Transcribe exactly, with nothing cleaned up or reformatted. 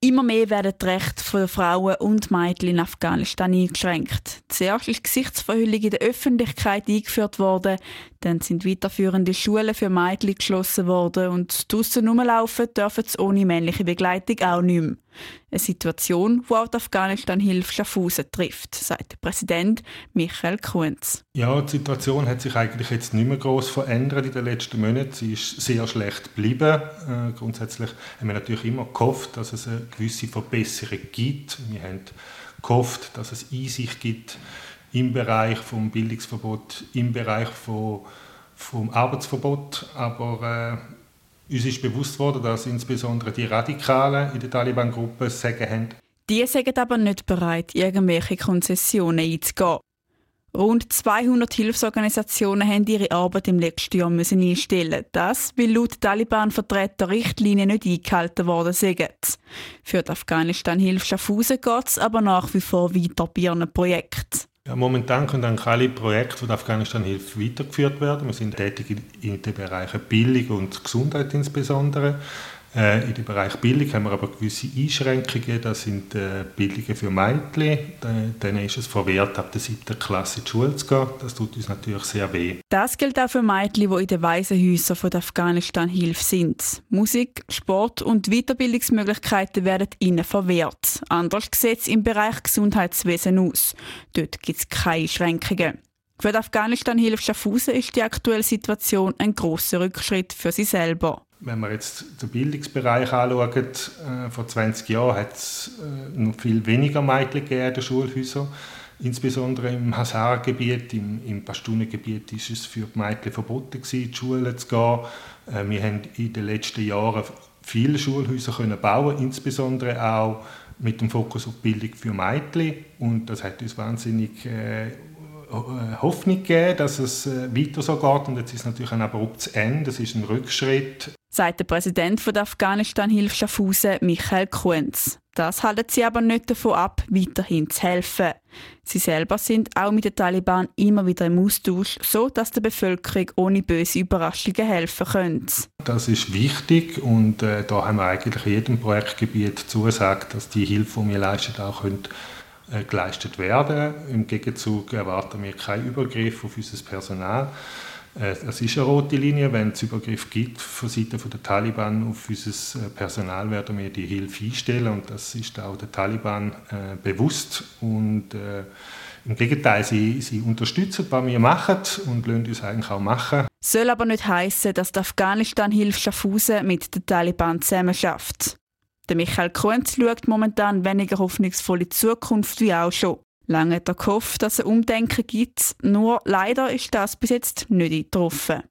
Immer mehr werden die Rechte der Frauen und Mädchen in Afghanistan eingeschränkt. Zuerst ist die Gesichtsverhüllung in der Öffentlichkeit eingeführt worden, dann sind weiterführende Schulen für Mädchen geschlossen worden und draussen rumlaufen dürfen sie ohne männliche Begleitung auch nicht mehr. Eine Situation, die auch die Afghanistan-Hilfe Schaffhausen trifft, sagt der Präsident Michael Kunz. Ja, die Situation hat sich eigentlich jetzt nicht mehr gross verändert in den letzten Monaten. Sie ist sehr schlecht geblieben. Äh, grundsätzlich haben wir natürlich immer gehofft, dass es eine gewisse Verbesserung gibt. Wir haben gehofft, dass es Einsicht gibt im Bereich des Bildungsverbots, im Bereich vom, vom Arbeitsverbot. Aber äh, uns ist bewusst worden, dass insbesondere die Radikalen in der Taliban-Gruppe Sagen haben. Die sind aber nicht bereit, irgendwelche Konzessionen einzugehen. Rund zweihundert Hilfsorganisationen haben ihre Arbeit im letzten Jahr müssen einstellen. Das, weil laut Taliban-Vertreter Richtlinien nicht eingehalten worden sind. Für die Afghanistan-Hilfe Schaffhausen geht es aber nach wie vor weiter bei ihren Projekten. Ja, momentan können dann alle Projekte von der Afghanistan-Hilfe weitergeführt werden. Wir sind tätig in den Bereichen Bildung und Gesundheit insbesondere. In dem Bereich Bildung haben wir aber gewisse Einschränkungen. Das sind äh, Bildungen für Mädchen. Denen ist es verwehrt, ab der siebten Klasse in die Schule zu gehen. Das tut uns natürlich sehr weh. Das gilt auch für Mädchen, die in den Waisenhäusern der Afghanistan-Hilfe sind. Musik, Sport und Weiterbildungsmöglichkeiten werden ihnen verwehrt. Anders sieht es im Bereich Gesundheitswesen aus. Dort gibt es keine Einschränkungen. Für die Afghanistan-Hilfe Schaffhausen ist die aktuelle Situation ein grosser Rückschritt für sie selber. Wenn man jetzt den Bildungsbereich anschaut, äh, vor zwanzig Jahren hat es äh, noch viel weniger Mädchen gegeben in den Schulhäusern. Insbesondere im Hazara-Gebiet, im, im Pashtun-Gebiet war es für die Mädchen verboten, in die Schule zu gehen. Äh, wir haben in den letzten Jahren viele Schulhäuser können bauen, insbesondere auch mit dem Fokus auf Bildung für Mädchen. Und das hat uns wahnsinnig äh, Hoffnung gegeben, dass es weiter so geht. Und jetzt ist es natürlich ein abruptes Ende, das ist ein Rückschritt. Sagt der Präsident der Afghanistan-Hilfe Schaffhausen, Michael Kunz. Das halten sie aber nicht davon ab, weiterhin zu helfen. Sie selber sind auch mit den Taliban immer wieder im Austausch, so dass der Bevölkerung ohne böse Überraschungen helfen können. Das ist wichtig und äh, da haben wir eigentlich in jedem Projektgebiet zugesagt, dass die Hilfe, die wir leisten, auch können geleistet werden. Im Gegenzug erwarten wir keinen Übergriff auf unser Personal. Es ist eine rote Linie. Wenn es Übergriff gibt von Seiten der Taliban auf unser Personal, werden wir die Hilfe einstellen. Und das ist auch den Taliban äh, bewusst. Und äh, im Gegenteil, sie, sie unterstützen, was wir machen und lassen uns eigentlich auch machen. Soll aber nicht heissen, dass die Afghanistan-Hilfe Schaffhausen mit den Taliban zusammenarbeitet. Der Michael Kunz schaut momentan weniger hoffnungsvoll in die Zukunft wie auch schon. Lange hat er gehofft, dass es ein Umdenken gibt, nur leider ist das bis jetzt nicht eingetroffen.